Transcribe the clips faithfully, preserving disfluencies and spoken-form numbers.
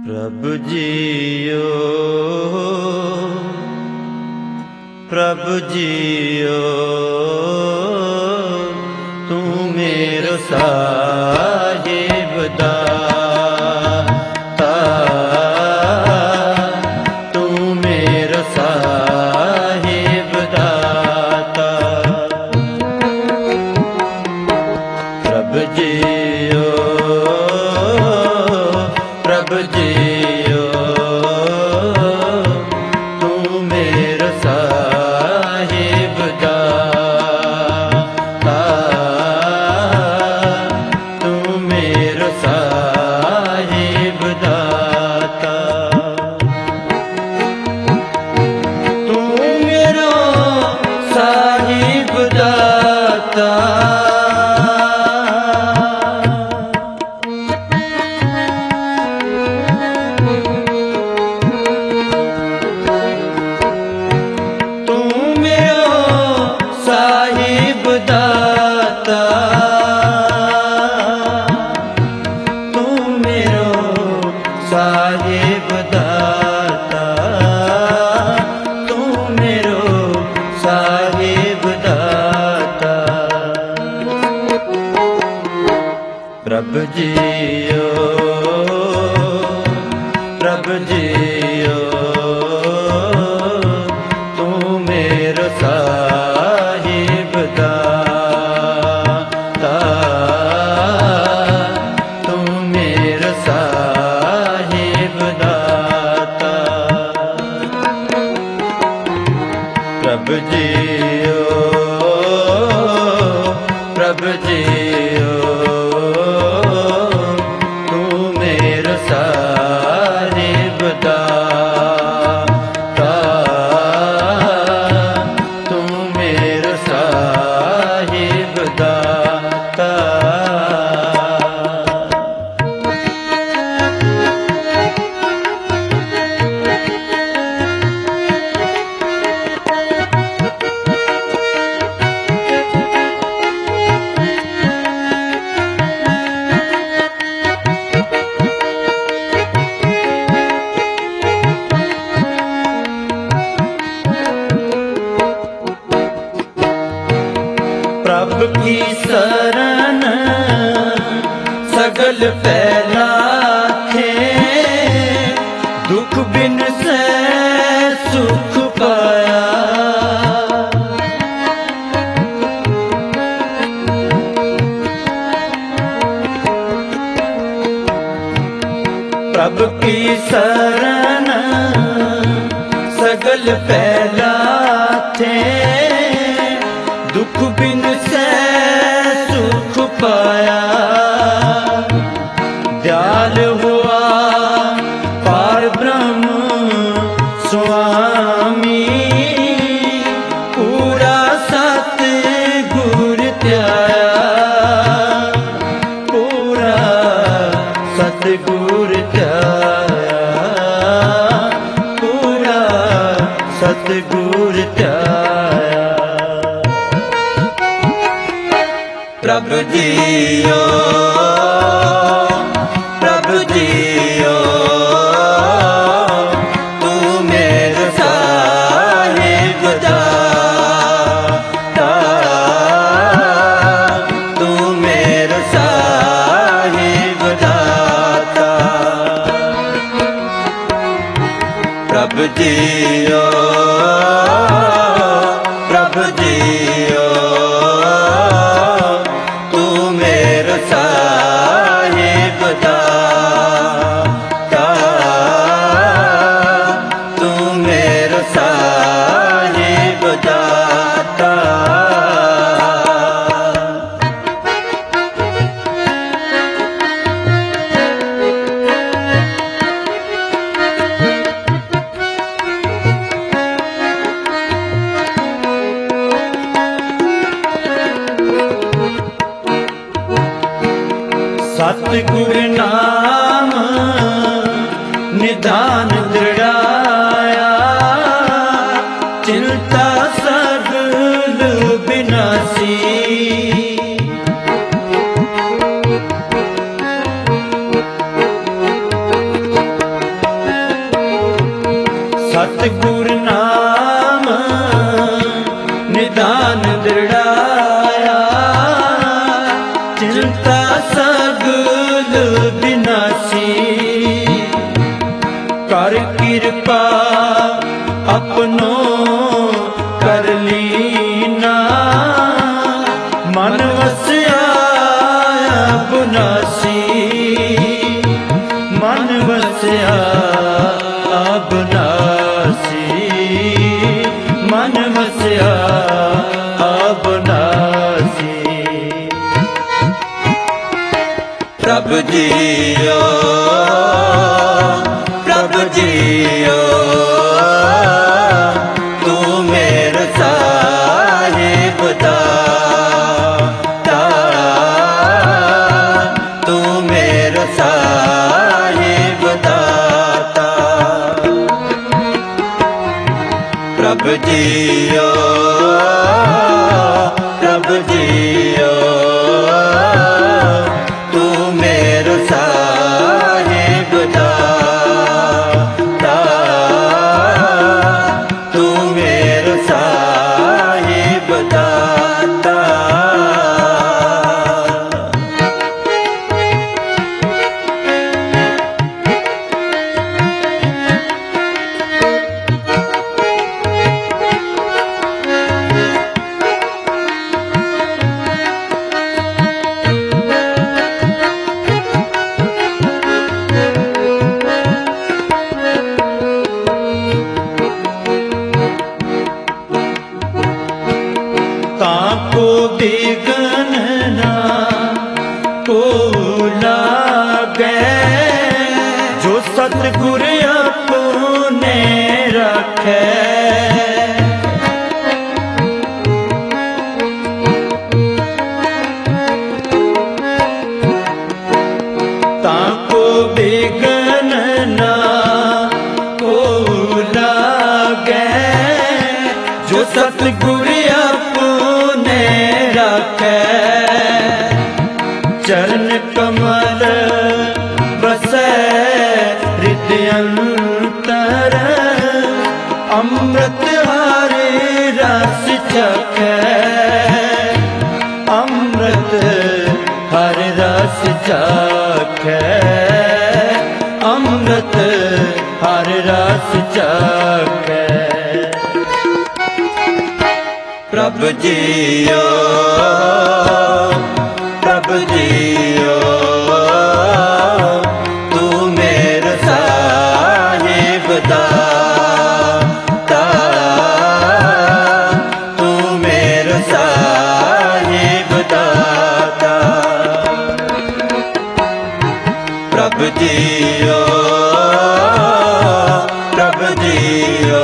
प्रभु जियो प्रभु जियो तू मेरो साहिब दाता, तू मेरो साहिब दाता। प्रभु जियो प्रभु जियो तू मेरो साहिब दाता, तू मेरो साहिब दाता। तू मेरो साहिब दाता, दाता तू मेरो साहिब दाता, तू मेरो साहिब दाता। प्रभु जियो प्रभु जियो तू मेरो साहिब दाता, तू मेरो साहिब दाता। प्रभु जियो प्रभु जियो तू मेरो साहिब दाता, तू मेरो साहिब दाता। प्रभु की शरण सगल फैलाखे, दुख बिन से सुख पाया। प्रभु की शरण सगल फैलाखे, दुख बिन से सुख पाया। दयाल हुआ पार ब्रह्म स्वामी, पूरा सतगुर त्याया, पूरा सतगुर त्याया, पूरा सतगुर त्याया। प्रभु जियो प्रभु जियो तू मेरो साहिब दाता, तू मेरो साहिब दाता। प्रभु जियो प्रभु जियो तू मेरो साहिब दाता, तू मेरो साहिब दाता। सतगुर नाम निधान दृढ़ाया, चिंता सगल विनाशी। ਸਤਿਗੁਰ ਨਾਮ ਨਿਦਾਨ ਦ੍ਰਿੜਾਇਆ, ਚਿੰਤਾ ਸਗਲ ਬਿਨਾਸੀ। ਕਰ ਕਿਰਪਾ ਆਪਣੋ ਕਰ ਲੀਨਾ, ਮਨ ਵਸਿਆ ਅਬਨਾਸੀ। ਮਨ ਵਸਿਆ ਅਬਨਾਸੀ, ਮਨ ਵਸਿਆ ਅਬਨਾਸੀ। ਪ੍ਰਭ ਜੀਓ ਪ੍ਰਭ ਜੀਓ, ਤੂੰ ਮੇਰੇ ਸਾਹਿਬ ਦਾਤਾ, ਤੂੰ ਮੇਰੇ ਸਾਹਿਬ ਦਾਤਾ। ਪ੍ਰਭ ਜੀਓ ਪ੍ਰਭ ਜੀਓ, ਤੂੰ ਮੇਰੇ ਸਾਹਿਬ ਦਾਤਾ, ਤੂੰ ਮੇਰੇ ਸਾਹਿਬ ਦਾਤਾ। ताको बिघन ना को लागे, जो सतगुर अपने रखे। ताको बिघन ना को लागे, जो सतगुर अपने रखे। चरण कमल बसै हृदय अंतर, अमृत हरे रस चखै। अमृत हरे रस चखै, अमृत हरे रस चखै। प्रभ जियो प्रभ जियो, तू मेरे साहिब दाता, तू मेरे साहिब दाता। प्रभ जियो प्रभ जियो,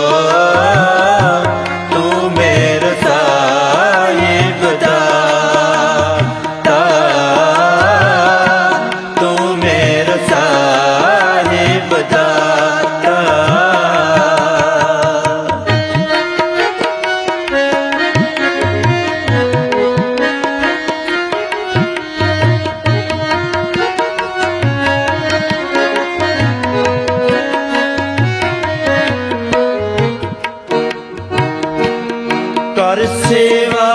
कर सेवा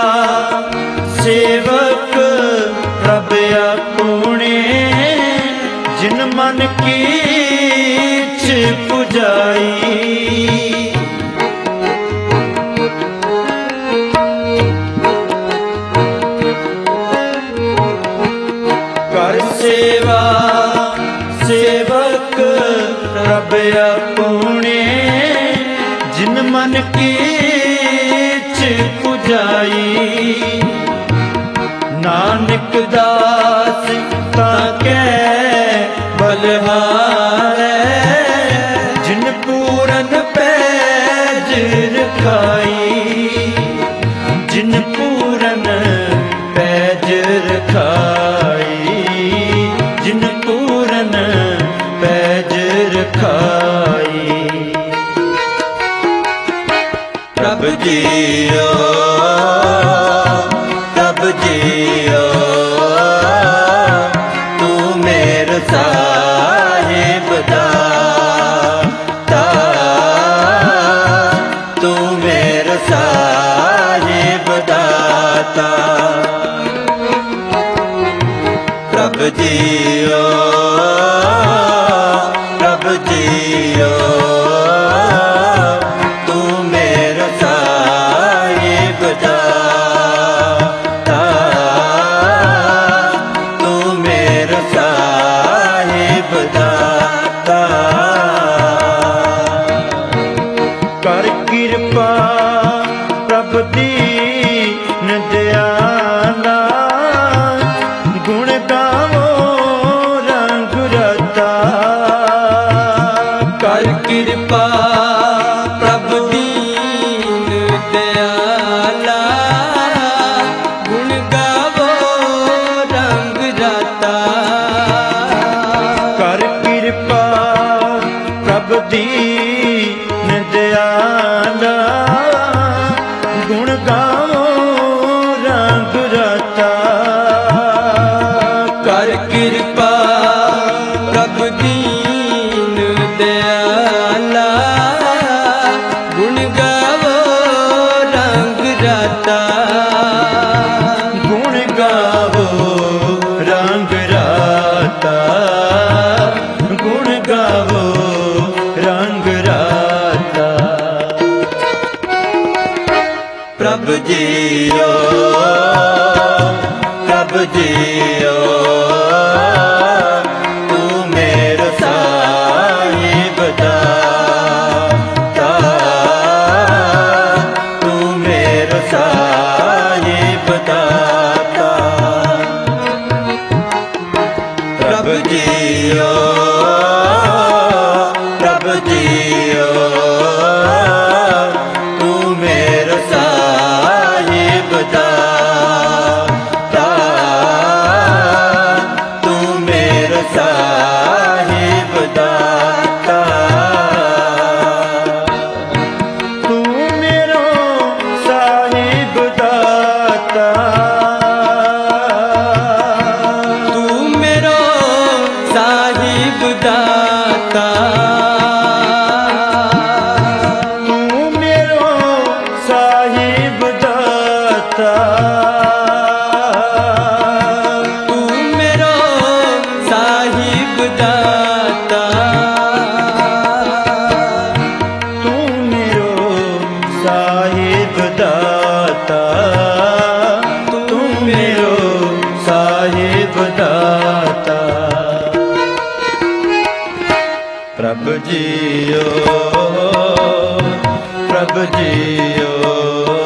सेवक प्रभ आपुणे, जिन मन की इच्छ पुजाई। कर सेवा सेवक प्रभ आपुणे, जिन मन की पुजाई। नानक दास ताके बलहारै, जिन पूरन पैज रखाई। जिन पूरन पैज रखाई, जिन पूरन पैज रखाई। प्रभ जियो प्रभ जियो, तू मेरे साहिब ਜੀਓ ਤੂੰ ਮੇਰਾ ਸਾਹਿਬ ਦਾਤਾ, ਤੂੰ ਮੇਰਾ ਸਾਹਿਬ ਦਾਤਾ। ਕਰ ਕਿਰਪਾ ਪ੍ਰਭ ਦੀਨ ਦਿਆਲਾ, ਗੁਣ ਗਾਵੋ ਰੰਗ ਰਤਾ। ਕਰ ਕਿਰਪਾ ਪ੍ਰਭ ਦੀਨ ਦਿਆਲਾ, ਗੁਣ ਗਾਵੋ ਰੰਗ ਰਤਾ। ਕਰ ਕਿਰਪਾ ਪ੍ਰਭ ਦੀਨ ਦਿਆਲਾ, ਗੁਣ ਗਾਵੋ ਰੰਗ ਰਤਾ। ਕਰ ਕਿਰਪਾ ਪ੍ਰਭ ਦੀਨ ਦਿਆਲਾ, ਗੁਣ ਗਾਵੋ ਰੰਗ ਰਤਾ। ਗੁਣ ਗਾਵੋ ਰੰਗ ਰਾਤਾ, ਗੁਣ ਗਾਵੋ ਰੰਗ ਰਾਤਾ। ਪ੍ਰਭ ਜੀਓ ਪ੍ਰਭ ਜੀਓ ਤੂੰ ਮੇਰਾ ਸਾਹਿਬ ਦਾਤਾ, ਤੂੰ ਮੇਰਾ ਸਾਹਿਬ ਦਾਤਾ। ਪ੍ਰਭ ਜੀਓ ਪ੍ਰਭ ਜੀਓ ਤੂੰ ਮੇਰਾ ਸਾਹਿਬ ਦਾਤਾ, ਤੂੰ ਮੇਰਾ ਸਾਹਿਬ ਦਾਤਾ। ਤੂੰ ਮੇਰਾ ਸਾਹਿਬ ਦਾਤਾ, ਤੂੰ ਮੇਰਾ ਸਾਹਿਬ ਦਾਤਾ, ਤੂੰ ਮੇਰਾ ਸਾਹਿਬ ਦਾਤਾ। ਤੂੰ ਮੇਰਾ ਸਾਹਿਬ ਦਾਤਾ, ਤੂੰ ਮੇਰਾ ਸਾਹਿਬ ਦਾਤਾ, ਤੂੰ ਮੇਰਾ ਸਾਹਿਬ ਦਾਤਾ। ਪ੍ਰਭ ਜੀਓ ਪ੍ਰਭ ਜੀਓ